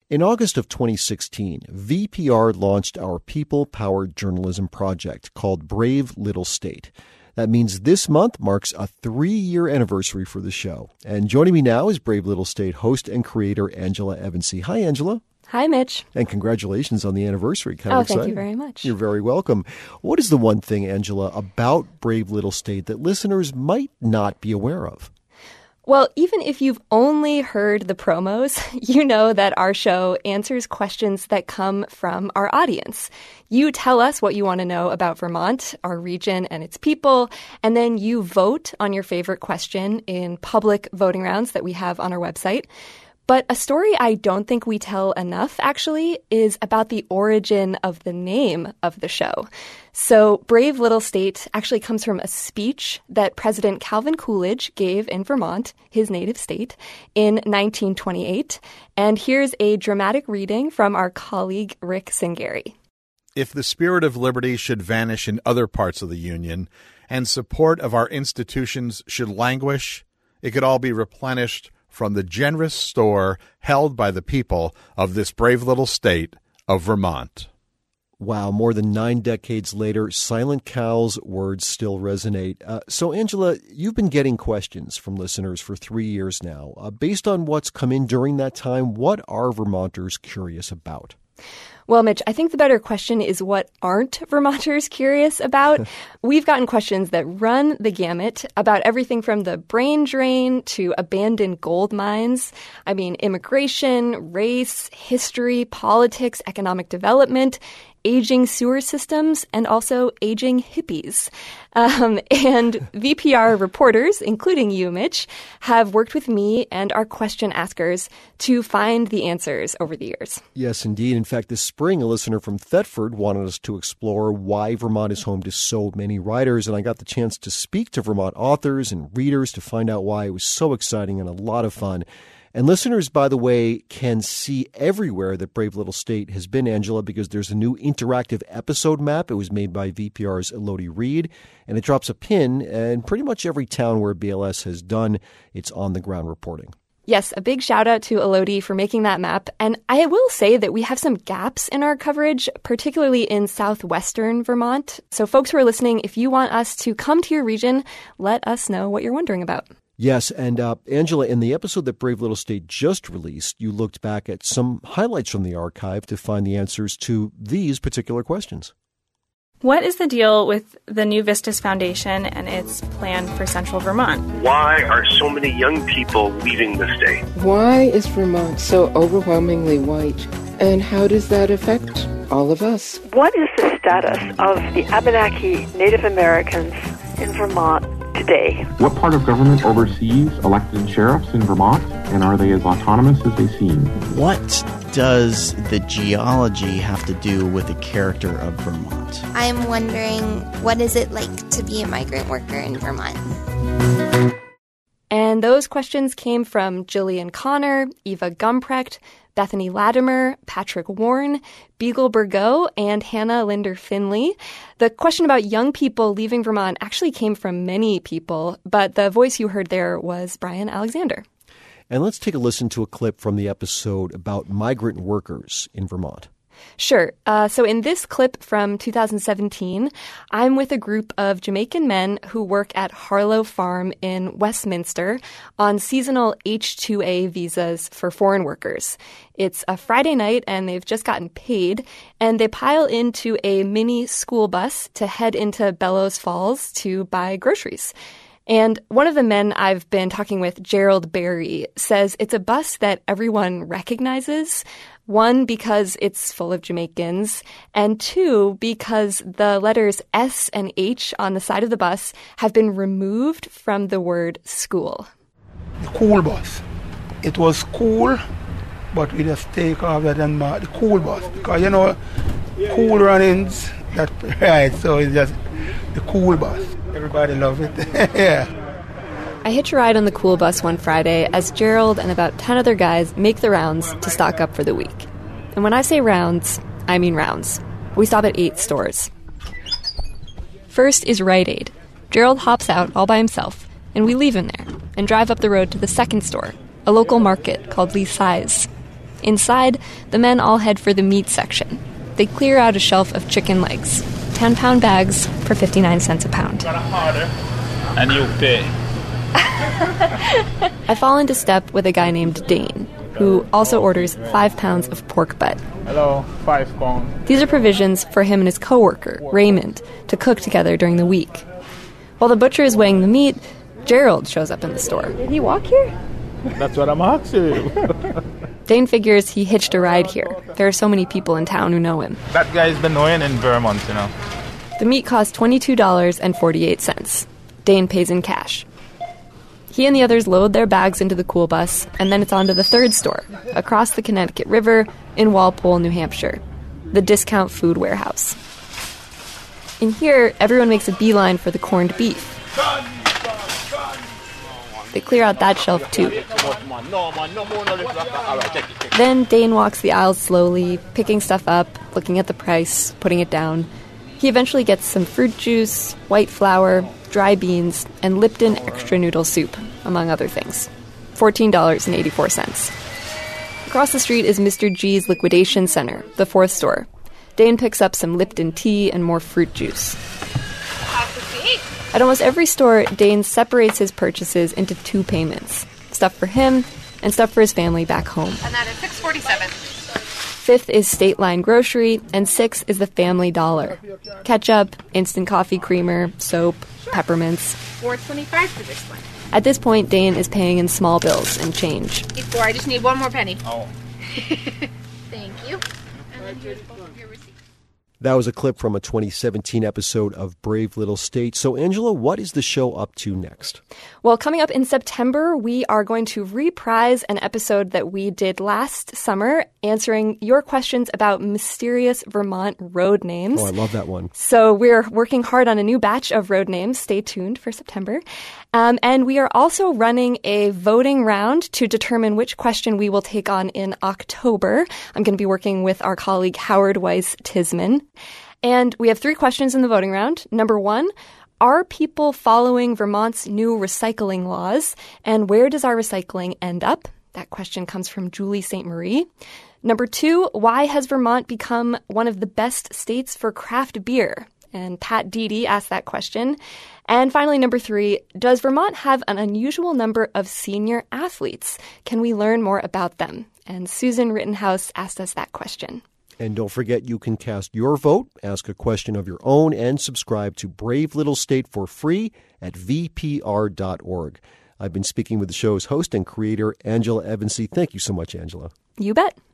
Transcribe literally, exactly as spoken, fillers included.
In August of twenty sixteen, V P R launched our people-powered journalism project called Brave Little State. That means this month marks a three-year anniversary for the show. And joining me now is Brave Little State host and creator Angela Evansy. Hi, Angela. Hi, Mitch. And congratulations on the anniversary. Kind oh, of exciting. Thank you very much. You're very welcome. What is the one thing, Angela, about Brave Little State that listeners might not be aware of? Well, even if you've only heard the promos, you know that our show answers questions that come from our audience. You tell us what you want to know about Vermont, our region, and its people, and then you vote on your favorite question in public voting rounds that we have on our website. But a story I don't think we tell enough, actually, is about the origin of the name of the show. So Brave Little State actually comes from a speech that President Calvin Coolidge gave in Vermont, his native state, in nineteen twenty-eight. And here's a dramatic reading from our colleague Rick Cingari. If the spirit of liberty should vanish in other parts of the Union, and support of our institutions should languish, it could all be replenished from the generous store held by the people of this brave little state of Vermont. Wow, more than nine decades later, Silent Cal's words still resonate. Uh, so, Angela, you've been getting questions from listeners for three years now. Uh, based on what's come in during that time, what are Vermonters curious about? Well, Mitch, I think the better question is what aren't Vermonters curious about? We've gotten questions that run the gamut about everything from the brain drain to abandoned gold mines. I mean, immigration, race, history, politics, economic development, aging sewer systems, and also aging hippies. Um, and V P R reporters, including you, Mitch, have worked with me and our question askers to find the answers over the years. Yes, indeed. In fact, this spring, a listener from Thetford wanted us to explore why Vermont is home to so many writers, and I got the chance to speak to Vermont authors and readers to find out why. It was so exciting and a lot of fun. And listeners, by the way, can see everywhere that Brave Little State has been, Angela, because there's a new interactive episode map. It was made by V P R's Elodie Reed, and it drops a pin in pretty much every town where B L S has done its on-the-ground reporting. Yes, a big shout out to Elodie for making that map. And I will say that we have some gaps in our coverage, particularly in southwestern Vermont. So folks who are listening, if you want us to come to your region, let us know what you're wondering about. Yes, and uh, Angela, in the episode that Brave Little State just released, you looked back at some highlights from the archive to find the answers to these particular questions. What is the deal with the New Vistas Foundation and its plan for central Vermont? Why are so many young people leaving the state? Why is Vermont so overwhelmingly white? And how does that affect all of us? What is the status of the Abenaki Native Americans in Vermont today? What part of government oversees elected sheriffs in Vermont, and are they as autonomous as they seem? What does the geology have to do with the character of Vermont? I'm wondering, what is it like to be a migrant worker in Vermont? And those questions came from Jillian Connor, Eva Gumprecht, Bethany Latimer, Patrick Warren, Beagle Burgo, and Hannah Linder Finley. The question about young people leaving Vermont actually came from many people, but the voice you heard there was Brian Alexander. And let's take a listen to a clip from the episode about migrant workers in Vermont. Sure. Uh, so in this clip from two thousand seventeen, I'm with a group of Jamaican men who work at Harlow Farm in Westminster on seasonal H two A visas for foreign workers. It's a Friday night and they've just gotten paid, and they pile into a mini school bus to head into Bellows Falls to buy groceries. And one of the men I've been talking with, Gerald Berry, says it's a bus that everyone recognizes. One, because it's full of Jamaicans, and two, because the letters S and H on the side of the bus have been removed from the word school. The cool bus. It was cool, but we just take off that and mark the cool bus. Because, you know, cool runnings, that's right, so it's just the cool bus. Everybody loves it. Yeah. I hitch a ride on the cool bus one Friday as Gerald and about ten other guys make the rounds to stock up for the week. And when I say rounds, I mean rounds. We stop at eight stores. First is Rite Aid. Gerald hops out all by himself, and we leave him there and drive up the road to the second store, a local market called Lee Size. Inside, the men all head for the meat section. They clear out a shelf of chicken legs, ten-pound bags for fifty-nine cents a pound. And you pay. I fall into step with a guy named Dane, who also orders five pounds of pork butt. Hello, five pounds. These are provisions for him and his coworker, Raymond, to cook together during the week. While the butcher is weighing the meat, Gerald shows up in the store. Did he walk here? That's what I'm asking. Dane figures he hitched a ride here. There are so many people in town who know him. That guy's been knowing in Vermont, you know. The meat costs twenty-two dollars and forty-eight cents. Dane pays in cash. He and the others load their bags into the cool bus, and then it's on to the third store, across the Connecticut River in Walpole, New Hampshire, the Discount Food Warehouse. In here, everyone makes a beeline for the corned beef. They clear out that shelf, too. Then Dane walks the aisles slowly, picking stuff up, looking at the price, putting it down. He eventually gets some fruit juice, white flour, dry beans, and Lipton extra noodle soup, among other things. fourteen dollars and eighty-four cents. Across the street is Mister G's Liquidation Center, the fourth store. Dane picks up some Lipton tea and more fruit juice. At almost every store, Dane separates his purchases into two payments. Stuff for him and stuff for his family back home. And that is six forty-seven. Fifth is State Line Grocery, and six is the Family Dollar. Ketchup, instant coffee creamer, soap, peppermints. four twenty-five for this one. At this point, Dane is paying in small bills and change. Before, I just need one more penny. Oh. Thank you. And then here's both of your receipts. That was a clip from a twenty seventeen episode of Brave Little State. So, Angela, what is the show up to next? Well, coming up in September, we are going to reprise an episode that we did last summer, answering your questions about mysterious Vermont road names. Oh, I love that one. So we're working hard on a new batch of road names. Stay tuned for September. Um, and we are also running a voting round to determine which question we will take on in October. I'm going to be working with our colleague Howard Weiss Tisman. And we have three questions in the voting round. Number one, are people following Vermont's new recycling laws? And where does our recycling end up? That question comes from Julie Saint Marie. Number two, why has Vermont become one of the best states for craft beer? And Pat Deedy asked that question. And finally, number three, does Vermont have an unusual number of senior athletes? Can we learn more about them? And Susan Rittenhouse asked us that question. And don't forget, you can cast your vote, ask a question of your own, and subscribe to Brave Little State for free at v p r dot org. I've been speaking with the show's host and creator, Angela Evancie. Thank you so much, Angela. You bet.